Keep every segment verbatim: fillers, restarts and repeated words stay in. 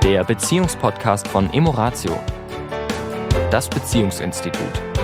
der Beziehungspodcast von Emoratio, das Beziehungsinstitut.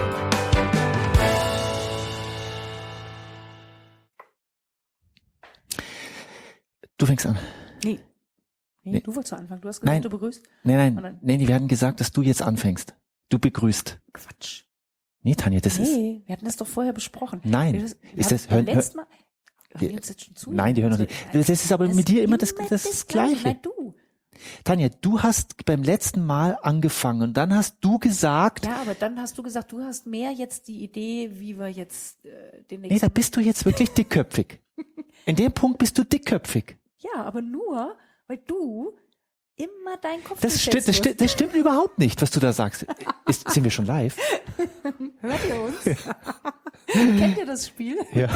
Du fängst an. Nee. Nee, Nee. du wolltest anfangen. Du hast gesagt, Nein. du begrüßt. Nein, Und nein, dann- nein, wir hatten gesagt, dass du jetzt anfängst. Du begrüßt. Quatsch. Nee, Tanja, das ist... Nee, wir hatten das doch vorher besprochen. Nein. Wir, wir Ist haben das- beim hören- hör- letzten Mal, hören Wir- die uns jetzt schon zu? Nein, die hören noch nicht. Das ist aber mit dir immer das, das Gleiche. Nein, du. Tanja, du hast beim letzten Mal angefangen und dann hast du gesagt, Ja, aber dann hast du gesagt, du hast mehr jetzt die Idee, wie wir jetzt äh, den nee, nächsten... da bist du jetzt wirklich dickköpfig. In dem Punkt bist du dickköpfig. Ja, aber nur, weil du immer deinen Kopf Das, sti durchsetzen das, sti musst. das stimmt überhaupt nicht, was du da sagst. Ist, sind wir schon live? Hört ihr uns? Kennt ihr das Spiel? Ja.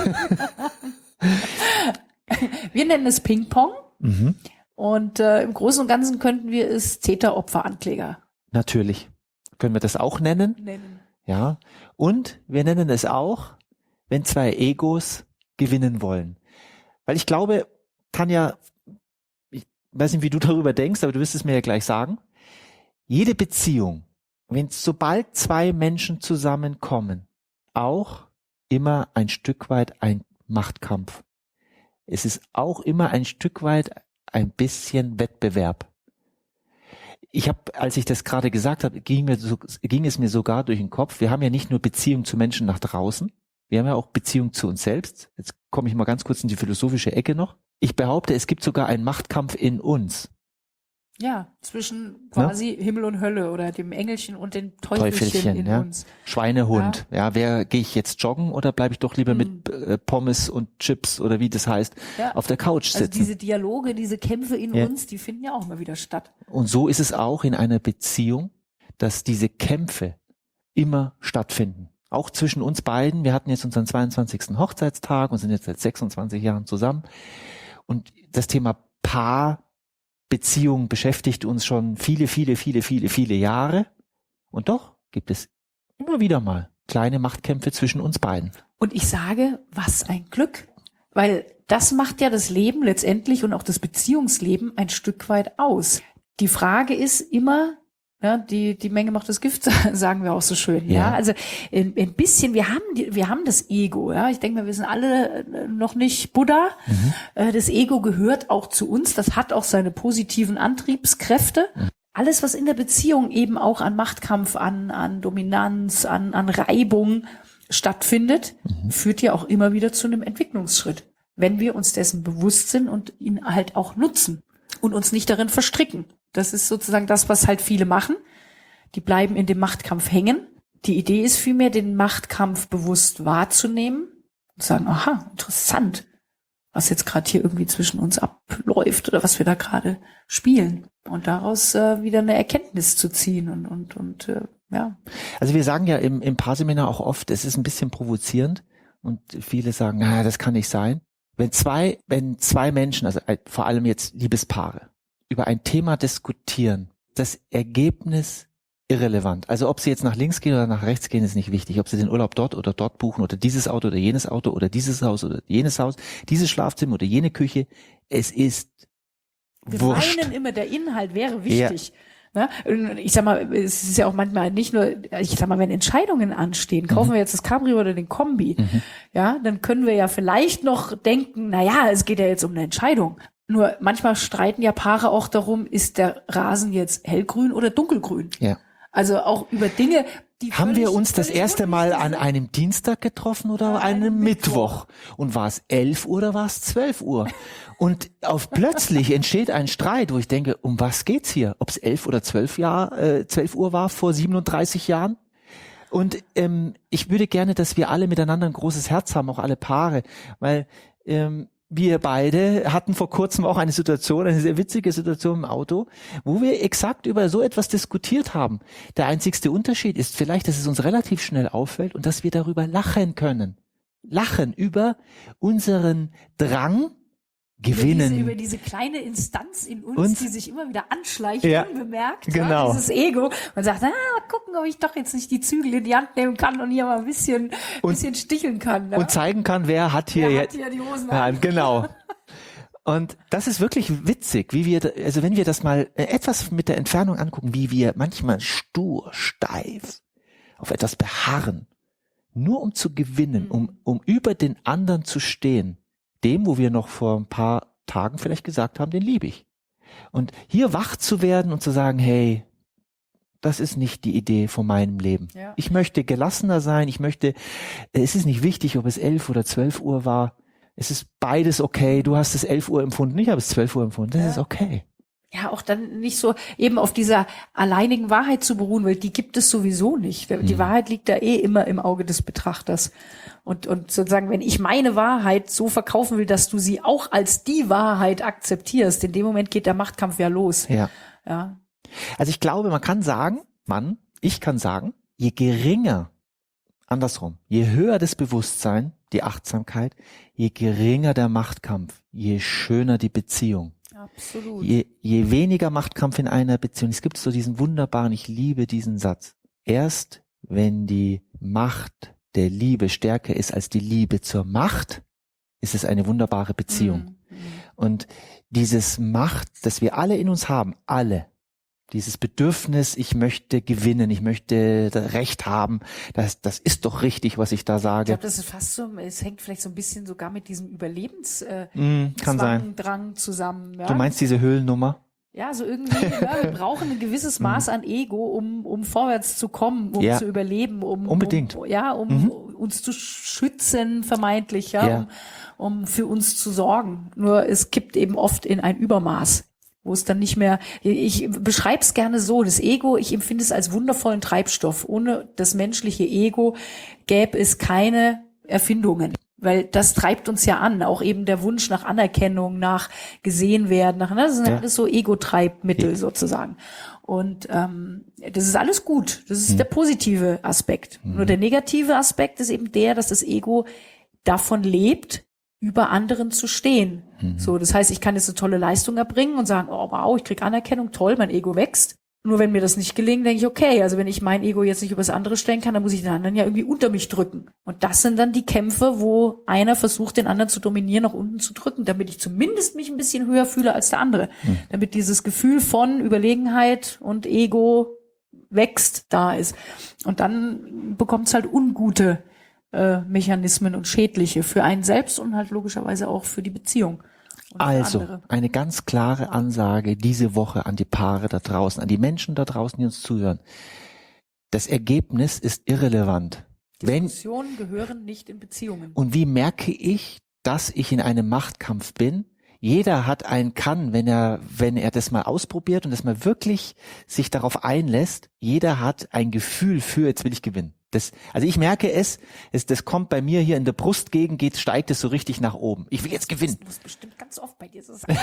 Wir nennen es Ping-Pong. Mhm. Und äh, im Großen und Ganzen könnten wir es Täter-Opfer-Ankläger Natürlich. Können wir das auch nennen? nennen. Ja. Und wir nennen es auch, wenn zwei Egos gewinnen wollen. Weil ich glaube, Tanja, ich weiß nicht, wie du darüber denkst, aber du wirst es mir ja gleich sagen. Jede Beziehung, wenn sobald zwei Menschen zusammenkommen, auch immer ein Stück weit ein Machtkampf. Es ist auch immer ein Stück weit ein bisschen Wettbewerb. Ich habe, als ich das gerade gesagt habe, ging, mir so, ging es mir sogar durch den Kopf. Wir haben ja nicht nur Beziehung zu Menschen nach draußen, wir haben ja auch Beziehung zu uns selbst. Jetzt komme ich mal ganz kurz in die philosophische Ecke noch. Ich behaupte, es gibt sogar einen Machtkampf in uns. Ja, zwischen quasi Himmel und Hölle oder dem Engelchen und dem Teufelchen, Teufelchen, in ja. uns. Schweinehund. Ja, ja wer gehe ich jetzt joggen oder bleibe ich doch lieber Mhm. mit äh, Pommes und Chips oder wie das heißt, Ja. auf der Couch Also sitzen? diese Dialoge, diese Kämpfe in Ja. uns, die finden ja auch immer wieder statt. Und so ist es auch in einer Beziehung, dass diese Kämpfe immer stattfinden. Auch zwischen uns beiden. Wir hatten jetzt unseren zweiundzwanzigsten Hochzeitstag und sind jetzt seit sechsundzwanzig Jahren zusammen. Und das Thema Paarbeziehung beschäftigt uns schon viele, viele, viele, viele, viele Jahre. Und doch gibt es immer wieder mal kleine Machtkämpfe zwischen uns beiden. Und ich sage, was ein Glück. Weil das macht ja das Leben letztendlich und auch das Beziehungsleben ein Stück weit aus. Die Frage ist immer, ja, die, die Menge macht das Gift, sagen wir auch so schön. Ja, Ja. also ein, ein bisschen, wir haben, die, wir haben das Ego. Ja, ich denke mal, wir sind alle äh, noch nicht Buddha. Mhm. Äh, Das Ego gehört auch zu uns. Das hat auch seine positiven Antriebskräfte. Mhm. Alles, was in der Beziehung eben auch an Machtkampf, an, an Dominanz, an, an Reibung stattfindet, Mhm. führt ja auch immer wieder zu einem Entwicklungsschritt, wenn wir uns dessen bewusst sind und ihn halt auch nutzen und uns nicht darin verstricken. Das ist sozusagen das, was halt viele machen. Die bleiben in dem Machtkampf hängen. Die Idee ist vielmehr, den Machtkampf bewusst wahrzunehmen und sagen, aha, interessant, was jetzt gerade hier irgendwie zwischen uns abläuft oder was wir da gerade spielen. Und daraus äh, wieder eine Erkenntnis zu ziehen und, und, und äh, ja. Also wir sagen ja im, im Paarseminar auch oft, es ist ein bisschen provozierend und viele sagen, na, das kann nicht sein. Wenn zwei, wenn zwei Menschen, also vor allem jetzt Liebespaare, über ein Thema diskutieren, das Ergebnis irrelevant. Also ob sie jetzt nach links gehen oder nach rechts gehen, ist nicht wichtig. Ob sie den Urlaub dort oder dort buchen oder dieses Auto oder jenes Auto oder dieses Haus oder jenes Haus, dieses Schlafzimmer oder jene Küche, es ist Wir wurscht. meinen immer, der Inhalt wäre wichtig. Ne? Und ich sag mal, es ist ja auch manchmal nicht nur, ich sag mal, wenn Entscheidungen anstehen, kaufen Mhm. wir jetzt das Cabrio oder den Kombi, Mhm. ja, dann können wir ja vielleicht noch denken, na ja, es geht ja jetzt um eine Entscheidung. Nur manchmal streiten ja Paare auch darum, ist der Rasen jetzt hellgrün oder dunkelgrün? Ja. Also auch über Dinge, die Haben völlig, wir uns das völlig erste Mal unwichtig an sind. einem Dienstag getroffen oder An an einem einem Mittwoch? Und war es elf Uhr oder war es zwölf Uhr? Und auf plötzlich entsteht ein Streit, wo ich denke, um was geht's hier? Ob es elf oder zwölf Jahr, äh, zwölf Uhr war vor siebenunddreißig Jahren? Und ähm, ich würde gerne, dass wir alle miteinander ein großes Herz haben, auch alle Paare, weil ähm, wir beide hatten vor kurzem auch eine Situation, eine sehr witzige Situation im Auto, wo wir exakt über so etwas diskutiert haben. Der einzigste Unterschied ist vielleicht, dass es uns relativ schnell auffällt und dass wir darüber lachen können. Lachen über unseren Drang, gewinnen. Über diese, über diese kleine Instanz in uns, Und? die sich immer wieder anschleicht, Ja, unbemerkt. genau. Ja, dieses Ego. Man sagt, ah, mal gucken, ob ich doch jetzt nicht die Zügel in die Hand nehmen kann und hier mal ein bisschen, Und- bisschen sticheln kann. Ne? Und zeigen kann, wer hat hier Wer jetzt. hat hier die Hosen Ja, an? genau. Und das ist wirklich witzig, wie wir, also wenn wir das mal etwas mit der Entfernung angucken, wie wir manchmal stur, steif auf etwas beharren, nur um zu gewinnen, um, um über den anderen zu stehen, dem, wo wir noch vor ein paar Tagen vielleicht gesagt haben, den liebe ich. Und hier wach zu werden und zu sagen, hey, das ist nicht die Idee von meinem Leben. Ja. Ich möchte gelassener sein, ich möchte, es ist nicht wichtig, ob es elf oder zwölf Uhr war, es ist beides okay, du hast es elf Uhr empfunden, ich habe es zwölf Uhr empfunden, das ja. ist okay. Ja, auch dann nicht so eben auf dieser alleinigen Wahrheit zu beruhen, weil die gibt es sowieso nicht. Die hm. Wahrheit liegt da eh immer im Auge des Betrachters. Und, und sozusagen, wenn ich meine Wahrheit so verkaufen will, dass du sie auch als die Wahrheit akzeptierst, in dem Moment geht der Machtkampf ja los. Ja. Ja. Also ich glaube, man kann sagen, Mann, ich kann sagen, je geringer, andersrum, je höher das Bewusstsein, die Achtsamkeit, je geringer der Machtkampf, je schöner die Beziehung. Absolut. Je, je weniger Machtkampf in einer Beziehung. Es gibt so diesen wunderbaren, ich liebe diesen Satz. Erst wenn die Macht der Liebe stärker ist als die Liebe zur Macht, ist es eine wunderbare Beziehung. Mhm. Und dieses Macht, das wir alle in uns haben, alle, dieses Bedürfnis, ich möchte gewinnen, ich möchte Recht haben, das, das ist doch richtig, was ich da sage. Ich glaube, das ist fast so, es hängt vielleicht so ein bisschen sogar mit diesem Überlebens äh, mm, kann sein. Drang zusammen. Ja? Du meinst diese Höhlennummer? Ja, so irgendwie, ja, wir brauchen ein gewisses Maß an Ego, um, um vorwärts zu kommen, um ja. zu überleben, um, Unbedingt. um ja, um mhm. uns zu schützen, vermeintlich, ja, ja. Um, um für uns zu sorgen. Nur es kippt eben oft in ein Übermaß, wo es dann nicht mehr, ich beschreibe es gerne so, das Ego, ich empfinde es als wundervollen Treibstoff. Ohne das menschliche Ego gäbe es keine Erfindungen. Weil das treibt uns ja an, auch eben der Wunsch nach Anerkennung, nach gesehen werden, nach, ne, das sind ja alles so Ego-Treibmittel ja. sozusagen. Und ähm, das ist alles gut, das ist hm. der positive Aspekt. Hm. Nur der negative Aspekt ist eben der, dass das Ego davon lebt, über anderen zu stehen. Mhm. So, das heißt, ich kann jetzt eine tolle Leistung erbringen und sagen, oh wow, ich krieg Anerkennung, toll, mein Ego wächst. Nur wenn mir das nicht gelingt, denke ich, okay, also wenn ich mein Ego jetzt nicht über das andere stellen kann, dann muss ich den anderen ja irgendwie unter mich drücken. Und das sind dann die Kämpfe, wo einer versucht, den anderen zu dominieren, nach unten zu drücken, damit ich zumindest mich ein bisschen höher fühle als der andere. Mhm. Damit dieses Gefühl von Überlegenheit und Ego wächst, da ist. Und dann bekommt es halt ungute Mechanismen und schädliche für einen selbst und halt logischerweise auch für die Beziehung. Also, eine ganz klare Ansage diese Woche an die Paare da draußen, an die Menschen da draußen, die uns zuhören. Das Ergebnis ist irrelevant. Diskussionen Wenn, gehören nicht in Beziehungen. Und wie merke ich, dass ich in einem Machtkampf bin? Jeder hat einen Kann, wenn er, wenn er das mal ausprobiert und das mal wirklich sich darauf einlässt. Jeder hat ein Gefühl für, jetzt will ich gewinnen. Das, also ich merke es, es, das kommt bei mir hier in der Brustgegend, geht, steigt es so richtig nach oben. Ich will jetzt gewinnen. Das muss bestimmt ganz oft bei dir so sein.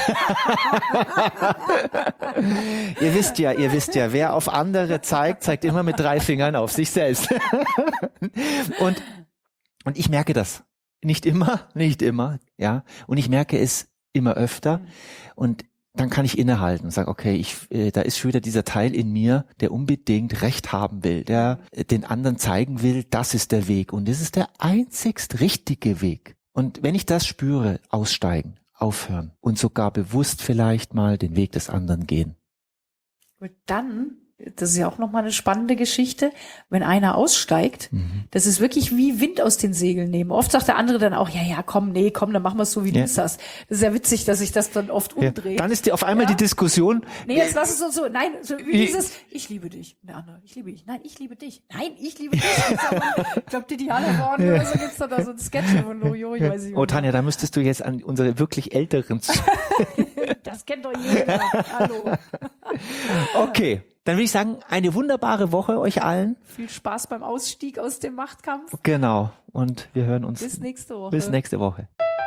Ihr wisst ja, ihr wisst ja, wer auf andere zeigt, zeigt immer mit drei Fingern auf sich selbst. und, und ich merke das. Nicht immer, nicht immer, ja. Und ich merke es immer öfter. Und dann kann ich innehalten und sagen, okay, ich, äh, da ist schon wieder dieser Teil in mir, der unbedingt Recht haben will, der äh, den anderen zeigen will, das ist der Weg und das ist der einzigst richtige Weg. Und wenn ich das spüre, aussteigen, aufhören und sogar bewusst vielleicht mal den Weg des anderen gehen. Und dann, das ist ja auch nochmal eine spannende Geschichte, wenn einer aussteigt, mhm. das ist wirklich wie Wind aus den Segeln nehmen. Oft sagt der andere dann auch, ja, ja, komm, nee, komm, dann machen wir es so, wie ja. du es hast. Das ist ja witzig, dass sich das dann oft umdreht. Ja. Dann ist die auf einmal ja. die Diskussion. Nee, jetzt lass es uns so, nein, so wie dieses, ich liebe dich. Der andere, ich liebe dich. Nein, ich liebe dich. Nein, ich liebe dich. Ich glaube, die Diana Born ja. oder so gibt's da, da so ein Sketch von Loriot, ich weiß nicht. Oh, Tanja, da müsstest du jetzt an unsere wirklich Älteren zu. Das kennt doch jeder. Hallo. Okay. Dann würde ich sagen, eine wunderbare Woche euch allen. Viel Spaß beim Ausstieg aus dem Machtkampf. Genau. Und wir hören uns bis nächste Woche. Bis nächste Woche.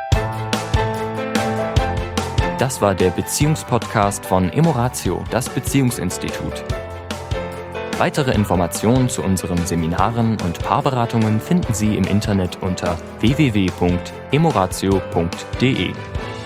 Das war der Beziehungspodcast von Emoratio, das Beziehungsinstitut. Weitere Informationen zu unseren Seminaren und Paarberatungen finden Sie im Internet unter w w w punkt emoratio punkt d e.